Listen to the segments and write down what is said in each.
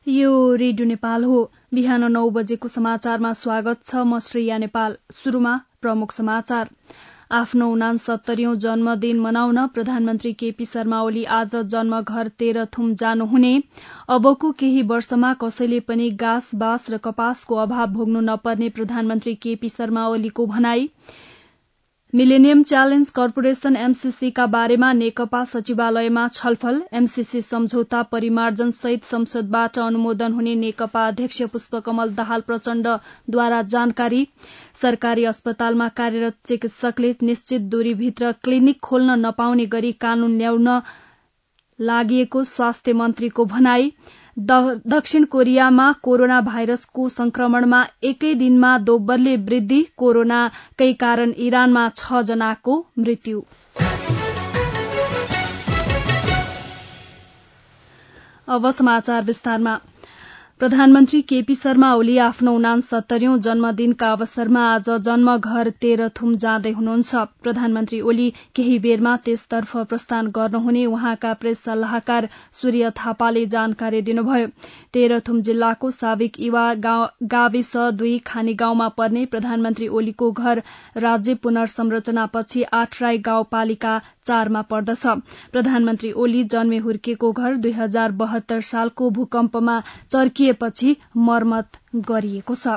यो रेडियो नेपाल हो। बिहान 9 बजेको समाचारमा स्वागत छ। म श्रेया नेपाल। सुरुमा प्रमुख समाचार। आफ्नो 69औं जन्मदिन मनाउन प्रधानमन्त्री केपी शर्मा ओली आज जन्मघर तेह्रथुम जानुहुने। अबको केही वर्षमा कसैले पनि गाँस बाँस र कपासको अभाव भोग्नु नपर्ने प्रधानमन्त्री केपी शर्मा ओलीको भनाई। मिलेनियम च्यालेन्ज कर्पोरेशन एमसीसी का बारेमा नेकपा सचिवालयमा छलफल। एमसीसी सम्झौता परिमार्जन सहित संसदबाट अनुमोदन हुने नेकपा अध्यक्ष पुष्पकमल दाहाल प्रचण्डद्वारा जानकारी। सरकारी अस्पतालमा कार्यरत चिकित्सकले निश्चित दूरीभित्र क्लिनिक खोल्न नपाउने गरी कानून ल्याउन लागि स्वास्थ्य मन्त्रीको भनाई। दक्षिण कोरियामा कोरोना भाइरसको संक्रमणमा एकै दिनमा दोब्बरले वृद्धि। कोरोनाकै कारण इरानमा 6 जनाको मृत्यु। अब समाचार विस्तारमा। प्रधानमन्त्री केपी शर्मा ओली आफ्नो 69औं जन्मदिनका अवसरमा आज जन्मघर तेह्रथुम जाँदै हुनुहुन्छ। प्रधानमन्त्री ओली केही बेरमा त्यसतर्फ प्रस्थान गर्नुहुने उहाँका प्रेस सल्लाहकार सूर्य थापाले जानकारी दिनुभयो। तेह्रथुम जिल्लाको साविक इवा गाविस 2 खानी गाउँमा पर्ने प्रधानमन्त्री ओलीको घर राज्य पुनर्संरचनापछि 8 राई गाउँपालिका 4 मा पर्दछ। प्रधानमन्त्री ओली जन्मे हुर्केको घर 2072 सालको भूकम्पमा चर्किएपछि मर्मत गरिएको छ।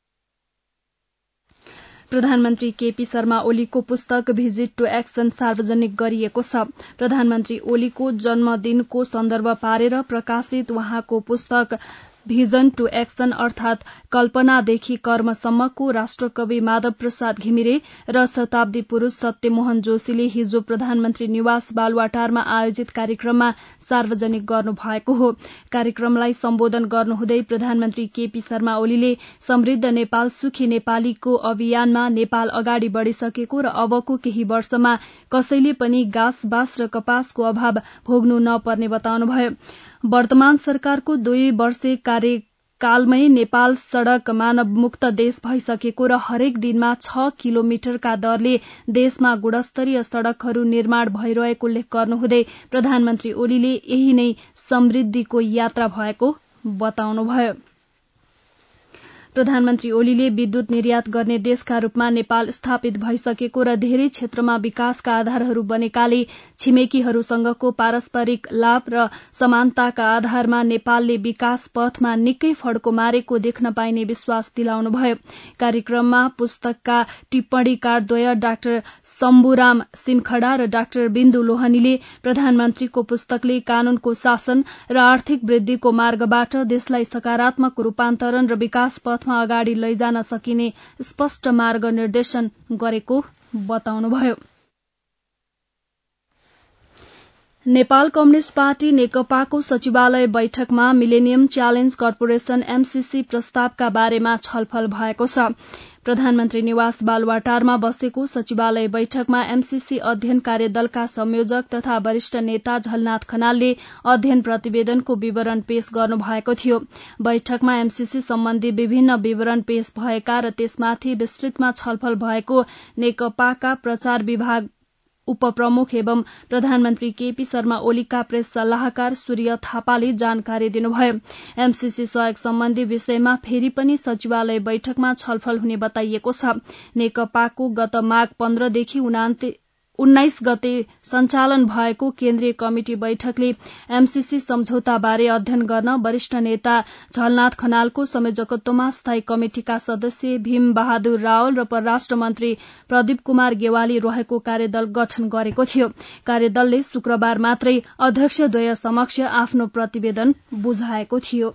प्रधानमन्त्री केपी शर्मा ओलीको पुस्तक भिजिट टु एक्सन सार्वजनिक गरिएको छ। प्रधानमन्त्री ओलीको जन्मदिनको सन्दर्भ पारेर प्रकाशित उहाँको पुस्तक भिजन टु एक्सन अर्थात कल्पनादेखि कर्मसम्मको राष्ट्रकवि माधव प्रसाद घिमिरे र शताब्दी पुरूष सत्यमोहन जोशीले हिजो प्रधानमन्त्री निवास बालुवाटारमा आयोजित कार्यक्रममा सार्वजनिक गर्नु भएको हो। कार्यक्रमलाई सम्बोधन गर्नुहुँदै प्रधानमन्त्री केपी शर्मा ओलीले समृद्ध नेपाल सुखी नेपालीको अभियानमा नेपाल अगाडि बढ़िसकेको र अबको केही वर्षमा कसैले पनि गाँस बाँस र कपासको अभाव भोग्नु नपर्ने बताउनुभयो। वर्तमान सरकारको 2 वर्षे कार्यकालमै नेपाल सड़क मानवमुक्त देश भइसकेको र हरेक दिनमा 6 किलोमिटरका दरले देशमा गुणस्तरीय सड़कहरू निर्माण भइरहेको उल्लेख गर्नुहुँदै प्रधानमन्त्री ओलीले यही नै समृद्धिको यात्रा भएको बताउनुभयो। प्रधानमन्त्री ओलीले विद्युत निर्यात गर्ने देशका रूपमा नेपाल स्थापित भइसकेको र धेरै क्षेत्रमा विकासका आधारहरू बनेकाले छिमेकीहरूसँगको पारस्परिक लाभ र समानताका आधारमा नेपालले विकास पथमा निकै फड्को मारेको देख्न पाइने विश्वास दिलाउनुभयो। कार्यक्रममा पुस्तकका टिप्पणीकारद्वय डाक्टर शम्भुराम सिमखडा र डाक्टर बिन्दु लोहनीले प्रधानमन्त्रीको पुस्तकले कानूनको शासन र आर्थिक वृद्धिको मार्गबाट देशलाई सकारात्मक रूपान्तरण र विकास पथमा अगाडि लैजान सकिने स्पष्ट मार्ग निर्देशन गरेको बताउनुभयो। नेपाल कम्युनिष्ट पार्टी नेकपाको सचिवालय बैठकमा मिलेनियम च्यालेन्ज कर्पोरेशन एमसीसी प्रस्तावका बारेमा छलफल भएको छ। प्रधानमन्त्री निवास बालुवाटारमा बसेको सचिवालय बैठकमा एमसीसी अध्ययन कार्यदलका संयोजक तथा वरिष्ठ नेता झलनाथ खनालले अध्ययन प्रतिवेदनको विवरण पेश गर्नुभएको थियो। बैठकमा एमसीसी सम्बन्धी विभिन्न विवरण पेश भएका र त्यसमाथि विस्तृतमा छलफल भएको नेकपाका प्रचार विभाग उपप्रमुख एवं प्रधानमन्त्री केपी शर्मा ओलीका प्रेस सल्लाहकार सूर्य थापाले जानकारी दिनुभयो। एमसीसी सहयोग सम्बन्धी विषयमा फेरि पनि सचिवालय बैठकमा छलफल हुने बताइएको छ। नेकपाको गत माघ 15 देखि 19 गते सञ्चालन भएको केन्द्रीय कमिटी बैठकले एमसीसी सम्झौताबारे अध्ययन गर्न वरिष्ठ नेता झलनाथ खनालको संयोजकत्वमा स्थायी कमिटिका सदस्य भीम बहादुर रावल र परराष्ट्र मन्त्री प्रदीप कुमार गेवाली रहेको कार्यदल गठन गरेको थियो। कार्यदलले शुक्रबार मात्रै अध्यक्षद्वय समक्ष आफ्नो प्रतिवेदन बुझाएको थियो।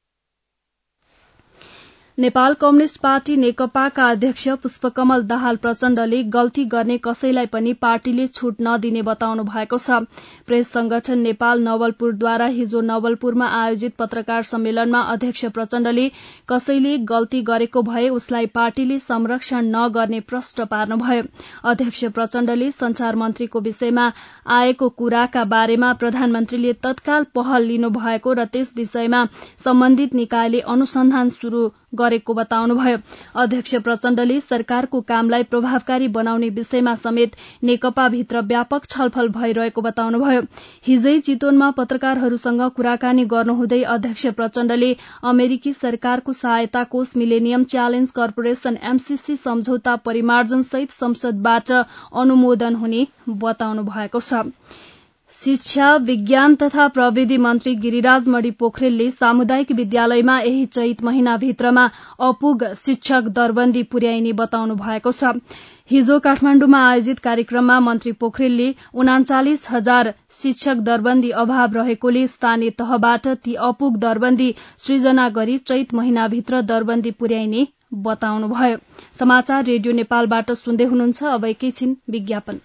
नेपाल कम्युनिष्ट पार्टी नेकपाका अध्यक्ष पुष्पकमल दाहाल प्रचण्डले गल्ती गर्ने कसैलाई पनि पार्टीले छूट नदिने बताउनु भएको छ। प्रेस संगठन नेपाल नवलपुरद्वारा हिजो नवलपुरमा आयोजित पत्रकार सम्मेलनमा अध्यक्ष प्रचण्डले कसैले गल्ती गरेको भए उसलाई पार्टीले संरक्षण नगर्ने प्रश्न पार्नुभयो। अध्यक्ष प्रचण्डले संचार मन्त्रीको विषयमा आएको कुराका बारेमा प्रधानमन्त्रीले तत्काल पहल लिनुभएको र त्यस विषयमा सम्बन्धित निकायले अनुसन्धान शुरू गरेको बताउनुभयो। अध्यक्ष प्रचण्डले सरकारको कामलाई प्रभावकारी बनाउने विषयमा समेत नेकपाभित्र व्यापक छलफल भइरहेको बताउनुभयो। हिजै चितवनमा पत्रकारहरूसँग कुराकानी गर्नुहुँदै अध्यक्ष प्रचण्डले अमेरिकी सरकारको सहायता कोष मिलेनियम च्यालेन्ज कर्पोरेशन एमसीसी सम्झौता परिमार्जनसहित संसदबाट अनुमोदन हुने बताउनु भएको छ। शिक्षा विज्ञान तथा प्रविधि मन्त्री गिरिराज मणि पोखरेलले सामुदायिक विद्यालयमा यही चैत महिनाभित्रमा अपुग शिक्षक दरबन्दी पुर्याइने बताउनु भएको छ। हिजो काठमाण्डुमा आयोजित कार्यक्रममा मन्त्री पोखरेलले 39,000 शिक्षक दरबन्दी अभाव रहेकोले स्थानीय तहबाट ती अपुग दरबन्दी सृजना गरी चैत महिनाभित्र दरबन्दी पुर्याइने बताउनुभयो। समाचार रेडियो नेपालबाट सुन्दै हुनुहुन्छ। अब एकैछिन विज्ञापन।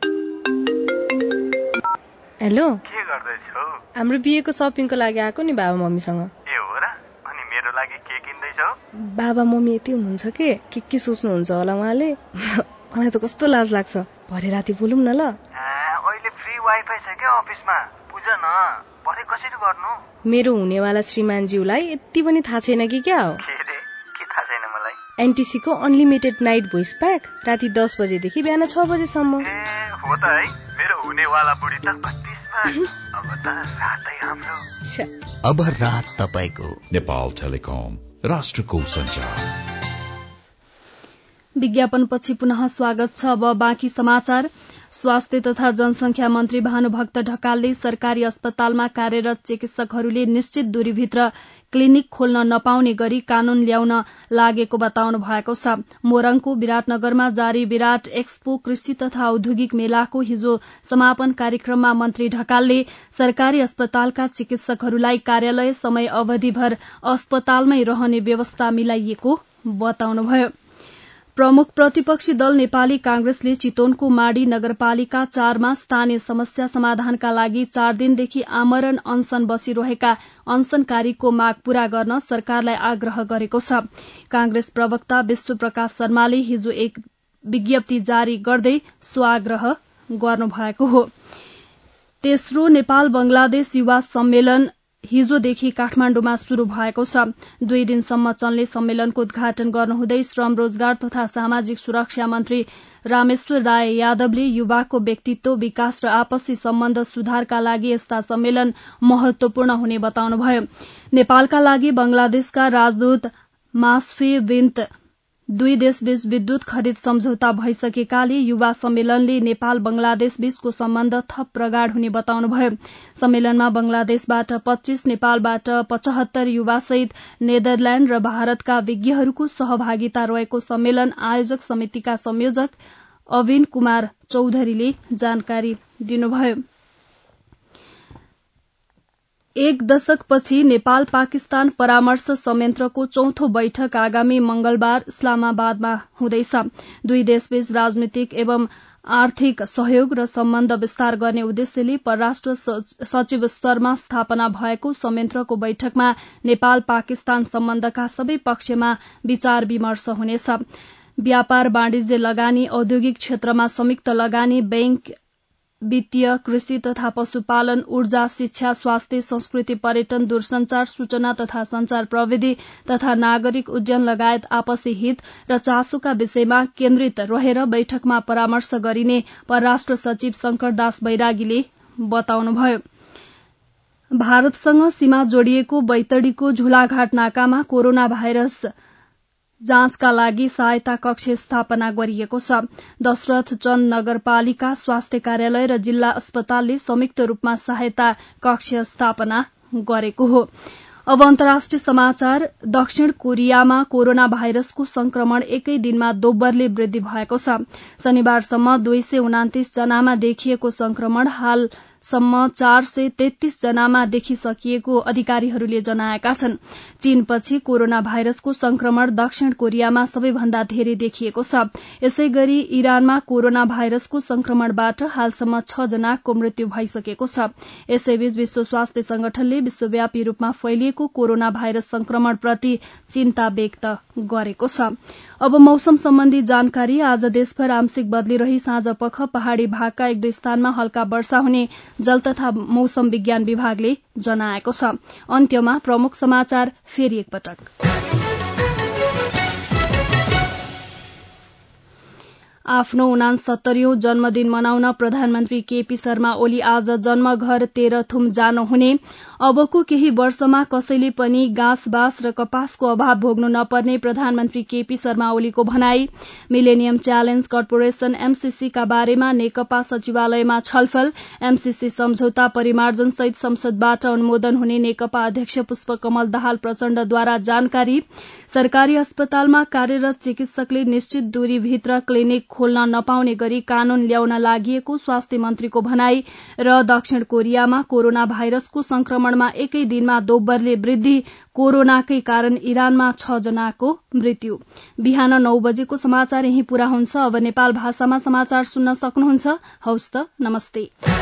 हेलो, के गर्दैछौ? हाम्रो बिहेको सपिङको लागि आएको नि बाबा मम्मीसँग। ए हो र? अनि मेरो लागि के किन्दैछौ? बाबा मम्मी यति हुनुहुन्छ के सोच्नुहुन्छ होला उहाँले। मलाई त कस्तो लाज लाग्छ। भरे राति बोलौँ न ल। अहिले फ्री वाइफाई छ क्या अफिसमा, बुझ न। भरे कसरी गर्नु? मेरो हुनेवाला श्रीमानज्यूलाई यति पनि थाहा छैन कि क्या हो? के थाहा छैन मलाई? एनटीसीको अनलिमिटेड नाइट भोइस प्याक राति 10 बजेदेखि बिहान 6 बजेसम्म। हो त है, मेरो हुनेवाला बुढी त कति स्मार्ट। अब त रातै हाम्रो। अब रात तपाईको। नेपाल टेलिकम, राष्ट्रको सञ्चार। विज्ञापनपछि पुनः स्वागत छ। अब बाँकी समाचार। स्वास्थ्य तथा जनसंख्या मन्त्री भानुभक्त ढकालले सरकारी अस्पतालमा कार्यरत चिकित्सकहरूले निश्चित दूरीभित्र क्लिनिक खोल्न नपाउने गरी कानून ल्याउन लागेको बताउनु भएको छ। मोरङको विराटनगरमा जारी विराट एक्सपो कृषि तथा औद्योगिक मेलाको हिजो समापन कार्यक्रममा मन्त्री ढकालले सरकारी अस्पतालका चिकित्सकहरूलाई कार्यालय समय अवधिभर अस्पतालमै रहने व्यवस्था मिलाइएको बताउनुभयो। प्रमुख प्रतिपक्षी दल नेपाली कांग्रेसले चितवनको माडी नगरपालिका 4 मा स्थानीय समस्या समाधानका लागि 4 दिनदेखि आमरण अनशन बसिरहेका अनशनकारीको माग पूरा गर्न सरकारलाई आग्रह गरेको छ। कांग्रेस प्रवक्ता विश्व प्रकाश शर्माले हिजो एक विज्ञप्ति जारी गर्दै सो आग्रह गर्नुभएको हो। तेस्रो नेपाल बंगलादेश युवा सम्मेलन हिजोदेखि काठमाण्डुमा शुरू भएको छ। 2 दिनसम्म चल्ने सम्मेलनको उद्घाटन गर्नुहुँदै श्रम रोजगार तथा सामाजिक सुरक्षा मन्त्री रामेश्वर राय यादवले युवाको व्यक्तित्व विकास र आपसी सम्बन्ध सुधारका लागि यस्ता सम्मेलन महत्वपूर्ण हुने बताउनुभयो। नेपालका लागि बंगलादेशका राजदूत मासफी बिन्त 2 देशबीच विद्युत खरिद सम्झौता भइसकेकाले युवा सम्मेलनले नेपाल बंगलादेश बीचको सम्बन्ध थप प्रगाढ़ हुने बताउनुभयो। सम्मेलनमा बंगलादेशबाट 25, नेपालबाट 75 युवासहित नेदरल्याण्ड र भारतका विज्ञहरूको सहभागिता रहेको सम्मेलन आयोजक समितिका संयोजक अविन कुमार चौधरीले जानकारी दिनुभयो। 1 दशकपछि नेपाल पाकिस्तान परामर्श संयन्त्रको 4थो बैठक आगामी मंगलबार इस्लामाबादमा हुँदैछ। 2 देशबीच राजनीतिक एवं आर्थिक सहयोग र सम्बन्ध विस्तार गर्ने उद्देश्यले परराष्ट्र सचिव स्तरमा स्थापना भएको संयन्त्रको बैठकमा नेपाल पाकिस्तान सम्बन्धका सबै पक्षमा विचार विमर्श हुनेछ। व्यापार वाणिज्य लगानी, औद्योगिक क्षेत्रमा संयुक्त लगानी, बैंक, वित्तीय, कृषि तथा पशुपालन, ऊर्जा, शिक्षा, स्वास्थ्य, संस्कृति, पर्यटन, दूरसंचार, सूचना तथा संचार प्रविधि तथा नागरिक उड्डयन लगायत आपसी हित र चासोका विषयमा केन्द्रित रहेर बैठकमा परामर्श गरिने परराष्ट्र सचिव शंकरदास बैरागीले बताउनुभयो। भारतसँग सीमा जोडिएको बैतडीको झुलाघाट नाकामा कोरोना भाइरस जाँचका लागि सहायता कक्ष स्थापना गरिएको छ। दशरथ चन्द नगरपालिका स्वास्थ्य कार्यालय र जिल्ला अस्पतालले संयुक्त रूपमा सहायता कक्ष स्थापना गरेको हो। अब अन्तर्राष्ट्रिय समाचार। दक्षिण कोरियामा कोरोना भाइरसको संक्रमण एकै दिनमा दोब्बरले वृद्धि भएको छ। शनिबारसम्म 229 जनामा देखिएको संक्रमण हालसम्म 433 जनामा देखिसकिएको अधिकारीहरूले जनाएका छन्। चीनपछि कोरोना भाइरसको संक्रमण दक्षिण कोरियामा सबैभन्दा धेरै देखिएको छ। यसैगरी इरानमा कोरोना भाइरसको संक्रमणबाट हालसम्म 6 जनाको मृत्यु भइसकेको छ। यसैबीच विश्व स्वास्थ्य संगठनले विश्वव्यापी रूपमा फैलिएको कोरोना भाइरस संक्रमणप्रति चिन्ता व्यक्त गरेको छ। अब मौसम सम्बन्धी जानकारी। आज देशभर आंशिक बदली रही साँझ पख पहाड़ी भागका 1-2 स्थानमा हल्का वर्षा हुने जल तथा मौसम विज्ञान विभागले जनाएको छ। अन्त्यमा प्रमुख समाचार फेरि एकपटक। आफ्नो 69औं जन्मदिन मनाउन प्रधानमन्त्री केपी शर्मा ओली आज जन्मघर तेह्रथुम जानुहुने, अबको केही वर्षमा कसैले पनि गाँस बाँस र कपासको अभाव भोग्नु नपर्ने प्रधानमन्त्री केपी शर्मा ओलीको भनाई। मिलेनियम च्यालेन्ज कर्पोरेशन एमसीसी का बारेमा नेकपा सचिवालयमा छलफल। एमसीसी सम्झौता परिमार्जन सहित संसदबाट अनुमोदन हुने नेकपा अध्यक्ष पुष्पकमल दाहाल प्रचण्डद्वारा जानकारी। सरकारी अस्पतालमा कार्यरत चिकित्सकले निश्चित दूरीभित्र क्लिनिक खोल्न नपाउने गरी कानून ल्याउन लागिएको स्वास्थ्य मन्त्रीको भनाई। र दक्षिण कोरियामा कोरोना भाइरसको संक्रमणमा एकै दिनमा दोब्बरले वृद्धि, कोरोनाकै कारण इरानमा 6 जनाको मृत्यु। बिहान 9 बजेको समाचार यही पूरा हुन्छ। अब नेपाल भाषामा समाचार सुन्न सक्नुहुन्छ। हौस् त, नमस्ते।